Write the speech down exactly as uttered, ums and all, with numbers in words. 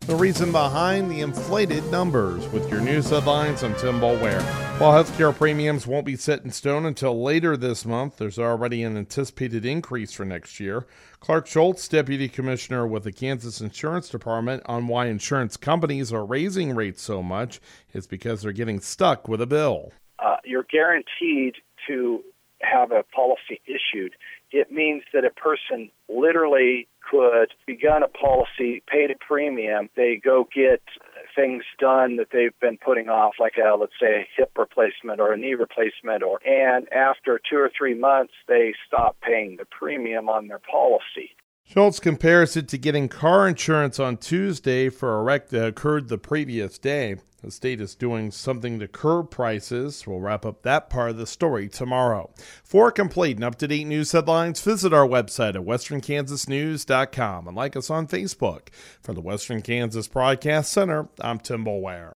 The reason behind the inflated numbers. With your news headlines, I'm Tim Boulware. While healthcare premiums won't be set in stone until later this month, there's already an anticipated increase for next year. Clark Schultz, Deputy Commissioner with the Kansas Insurance Department, on why insurance companies are raising rates so much is because they're getting stuck with a bill. Uh, you're guaranteed to have a policy issued. It means that a person literally could begun a policy, paid a premium, they go get things done that they've been putting off, like a, let's say a hip replacement or a knee replacement, or and after two or three months, they stop paying the premium on their policy. Schultz compares it to getting car insurance on Tuesday for a wreck that occurred the previous day. The state is doing something to curb prices. We'll wrap up that part of the story tomorrow. For complete and up-to-date news headlines, visit our website at western kansas news dot com and like us on Facebook. For the Western Kansas Broadcast Center, I'm Tim Boulware.